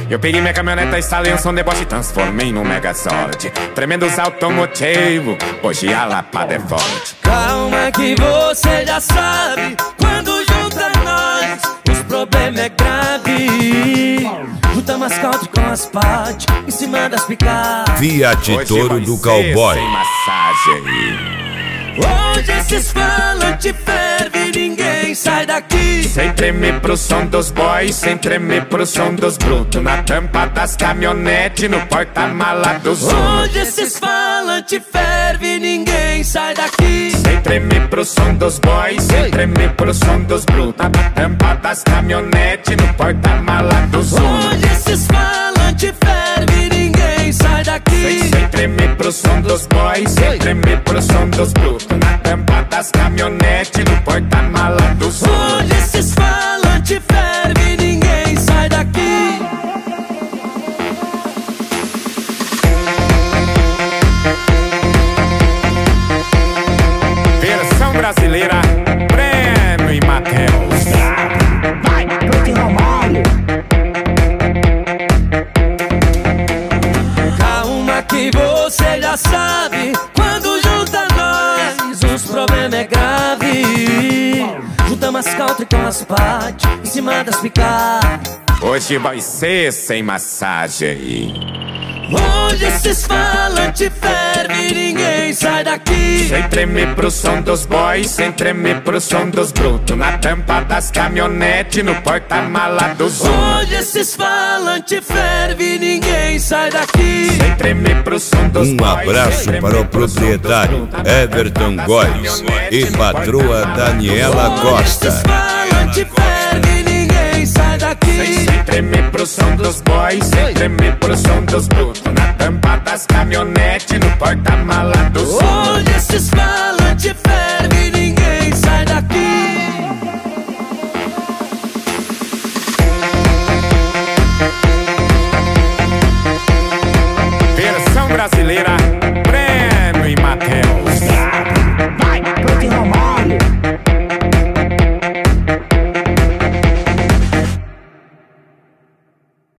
Eu peguei minha caminhoneta, instalei um som deboche e transformei num Megazord. Tremendos automotivo, hoje a lapada é forte. Calma que você já sabe, quando junta nós, os problemas é grave. Junta mascote com as partes, em cima das picapes. Fiat Toro do Cowboy. Sem massagem. Hoje esses falantes ferve, ninguém sai daqui. Sem tremer pro som dos boys, sem tremer pro som dos brutos. Na tampa das caminhonetes, no porta-mala dos outros. Hoje esses falantes ferve, ninguém sai daqui. Sem tremer pro som dos boys, sem tremer pro som dos brutos. Na tampa das caminhonetes, no porta-mala dos outros. Hoje esses falantes ferve, ninguém sai daqui. Sem tremer pro som dos boys, sem tremer pro som dos brutos. Na tampa das caminhonetes, no porta-mala dos outros. Hoje esses falantes ferve, ninguém sai daqui. Versão brasileira, Breno e Matheus. Vai, Bruto e Romário. Calma que você já sabe, quando junta nós, os problemas é grave. Junta mascote com as partes, em cima das picapes. Hoje vai ser sem massagem. Hoje esses falantes ferve, ninguém sai daqui. Sem tremer pro som dos boys, sem tremer pro som dos brutos. Na tampa das caminhonetes, no porta-mala dos outros. Hoje esses falantes ferve, ninguém sai daqui. Sem tremer pro som dos boys. Abraço para o proprietário Everton Góes e patroa Daniela Costa. Esses falantes ferve, ninguém sai daqui. Sem tremer pro som dos boys, sem tremer pro som dos brutos. Na tampa das caminhonetes, no porta-mala dos outros.